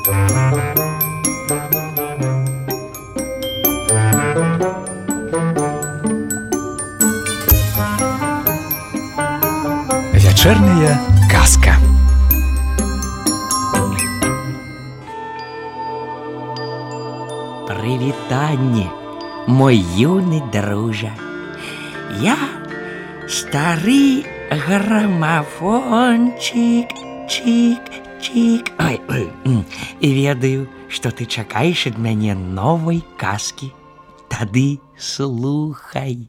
Вечерняя казка. Привітанне, мой юный дружа. Я стары грамафончик, чик-чик. І ведаю, што ты чакаеш ад мяне новай казкі. Тады слухай.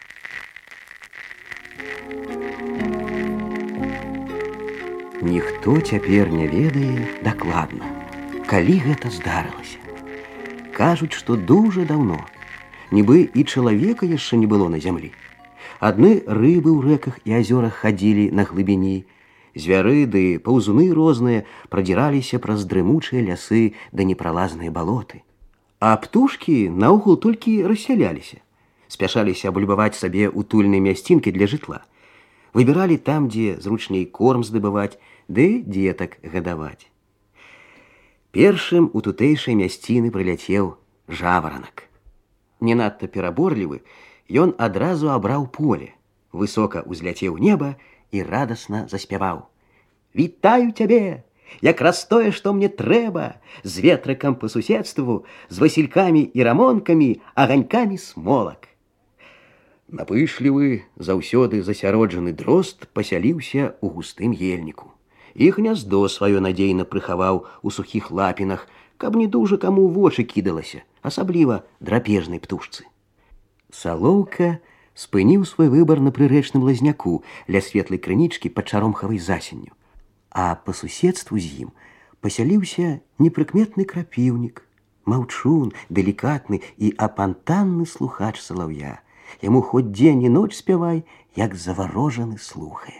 Ніхто цяпер не ведае дакладна, калі гэта здарылася. Кажуць, што дужа даўно, нібы і чалавека яшчэ не было на зямлі. Адны рыбы ў рэках і азёрах хадзілі на глыбіні, звяры ды паўзуны розныя прадзіраліся праз дрымучыя лясы да непралазныя балоты. А птушкі наогул толькі рассяляліся, спяшаліся аблюбаваць сабе утульныя мясцінкі для жытла. Выбіралі там, дзе зручней корм здабываць, ды дзетак гадаваць. Першым у тутэйшай мясціны прыляцеў жаваранак. Не надта пераборлівы, ён адразу абраў поле, высока ўзляцеў неба і радасна заспяваў: «Вітаю цябе! Якраз тое, што мне трэба, з ветрыкам па суседству, з васількамі і рамонкамі, аганькамі смолак». Напышлівы, заўсёды засяроджаны дрозд пасяліўся ў густым ельніку. І гняздо сваё надзейна прыхаваў у сухіх лапінах, каб не дужа каму ў вочы кідалася, асабліва драпежнай птушцы. Салоўка спыніў свой выбар на прырэчным лазняку ля светлай крынічкі пад чаромхавай засенню, а па суседству з ім пасяліўся непрыкметны крапіўнік, маўчун, далікатны і апантанны слухач салаўя. Яму хоць дзень і ноч спявай, як заварожаны слухае.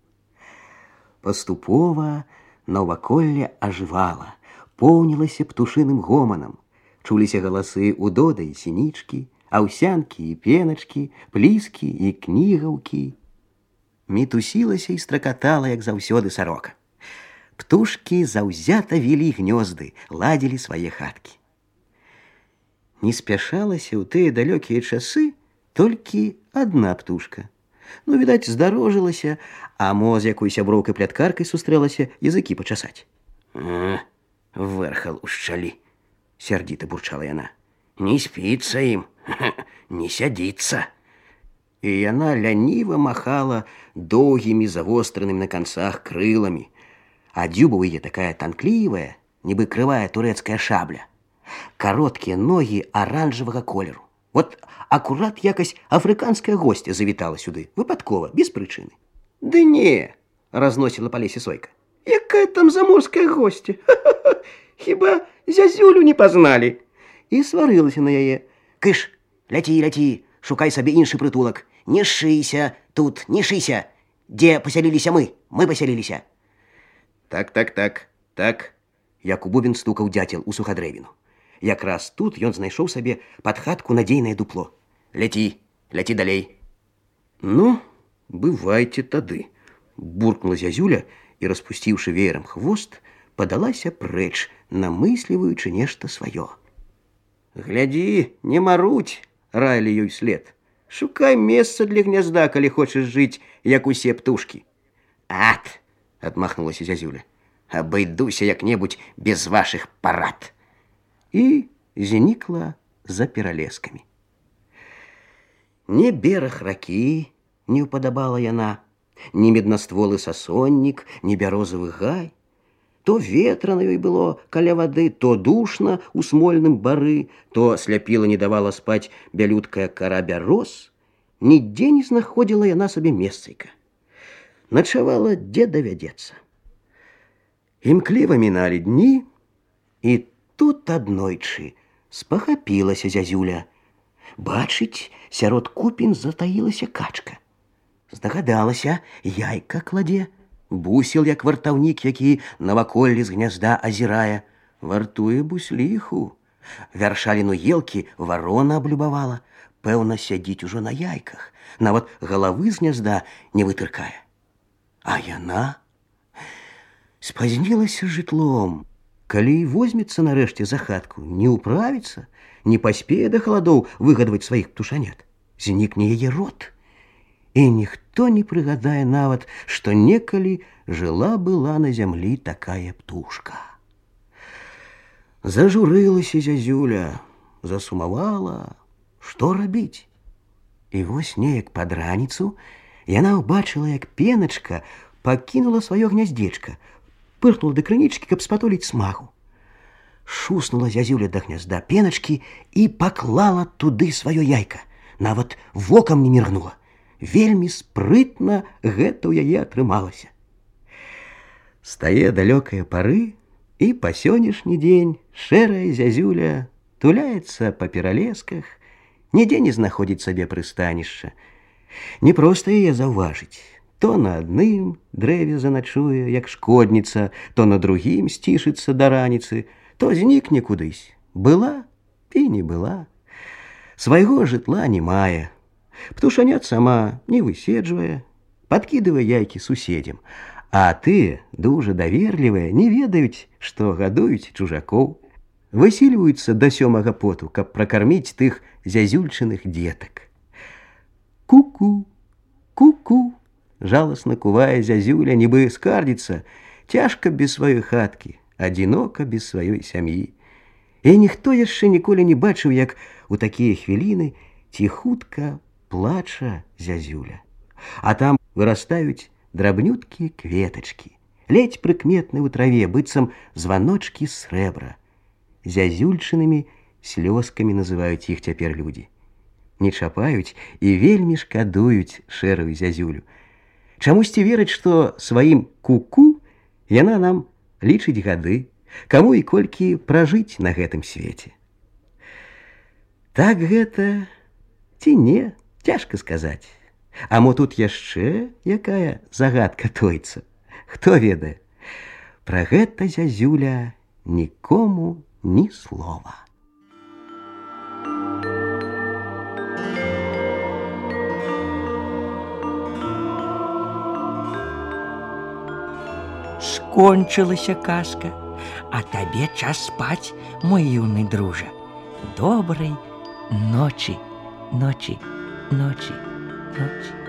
Паступова наваколле ажывала, поўнілася птушыным гоманам. Чуліся галасы удода і сінічкі, аўсянкі і пеначкі, пліскі і кнігаўкі. Мітусілася і стракатала, як заўсёды сарока. Птушкі заўзята вілі гнёзды, ладзілі свае хаткі. Не спяшалася ў тыя далёкія часы толькі адна птушка. Ну, відаць, здарожылася, а мо з якой сяброўкай пляткаркай сустрэлася языкі пачасаць. Вэрхал ушчалі, сярдзіта бурчала яна. Не спіцца ім, не сядзіцца. І яна ляніва махала доўгімі завостраным на канцах крыламі, а дзюба ў яе такая танклівая, нібы крывая турэцкая шабля. Кароткія ногі аранжавага колеру. Вот акурат якась афрыканская госця завітала сюды, выпадкова, без прычыны. Ды не, разносіла па лесе Сойка. Якая там заморская госця? Хіба зязюлю не пазналі? І сварылася на яе. Кыш, ляці, шукай сабе іншы прытулак. Не шыйся тут, не шыйся. Дзе пасяліліся мы пасяліліся. Так. Як у бубен стукаў дзяцел у сухадрэвіну. Якраз тут ён знайшоў сабе пад хатку надзейнае дупло. Ляці далей. Ну, бывайце тады, буркнула зязюля і, распусціўшы веерам хвост, падалася прэч, намысліваючы нешта сваё. Глядзі, не марудзь, раілі ёй след. Шукай месца для гнязда, калі хочаш жыць, як усе птушкі. Ат, адмахнулася зязюля, абыдуся як-небудзь без вашых парад. І знікла за пералескамі. Не бераг ракі не ўпадабала яна, ні меднастволы сасоннік, ні бярозавы гай. То ветрана ёй было каля вады, то душна у смольным бары, то сляпіла не давала спаць бялюткая кара бяроз. Нідзе не знаходзіла яна сабе месцайка. Начавала, дзе давядзецца. Імкліва міналі дні, і тут аднойчы спахапілася зязюля. Бачыць, сярод купін затаілася качка. Здагадалася, яйка кладзе. Бусел, як вартаўнік, які наваколле з гнязда азірае. Вартуе бусліху. Вяршаліну елкі варона аблюбавала. Пэўна, сядзіць ужо на яйках. Нават галавы з гнязда не вытыркае. А яна спазнілася жытлом. калі возьмецца нарэшце за хатку, не ўправіцца, не паспее да халадоў выгадваць сваіх птушанят. Знікне яе род. І ніхто не прыгадае нават, што некалі жыла-была на зямлі такая птушка. Зажурылася зязюля, засумавала, што рабіць? І вось неяк пад раніцу яна ўбачыла, як пеначка пакінула сваё гняздзечка, пырхнула да крынічкі, каб спатоліць смагу. Шуснула зязюля да гнязда пеначкі і паклала туды сваё яйка, нават вокам не міргнула. Вельмі спрытна гэта ў яе атрымалася. З тае далёкае пары і па сённяшні дзень шэрая зязюля туляецца па пералесках, нідзе не знаходзіць сабе прыстанішча. Не проста яе заўважыць. То на адным дрэве заначуе, як шкодніца, то на другім сцішыцца да раніцы, то знікне кудысь. Была і не была. Свайго жытла не мае. Птушанят сама не выседжвае, падкідывае яйкі суседзям, а тыя, дужа даверлівыя, не ведаюць, што гадуюць чужакоў. Высільваюцца да сёмага поту, каб пракарміць тых зязюльчыных дзетак. Ку-ку, ку-ку, жаласна кувае зязюля, нібы скардзіцца, цяжка без сваёй хаткі, адзінока без сваёй сям'і. І ніхто яшчэ ніколі не бачыў, як у такія хвіліны ціхутка плача зязюля. А там вырастаюць драбнюткія кветачкі, ледзь прыкметны ў траве, быццам званочкі срэбра. Зязюльчынымі слёзкамі называюць іх цяпер людзі. Не чапаюць і вельмі шкадуюць шэрую зязюлю. Чамусьці вераць, што сваім ку-ку яна нам лічыць гады, каму і колькі пражыць на гэтым свеце. Так гэта ці не? Цяжка сказаць. А мо тут яшчэ якая загадка тойца? Хто ведае? Пра гэта зязюля нікому ні слова. Скончылася казка, а табе час спаць, мой юны дружа. Добрай ночі, ночі. Ночи, ночи.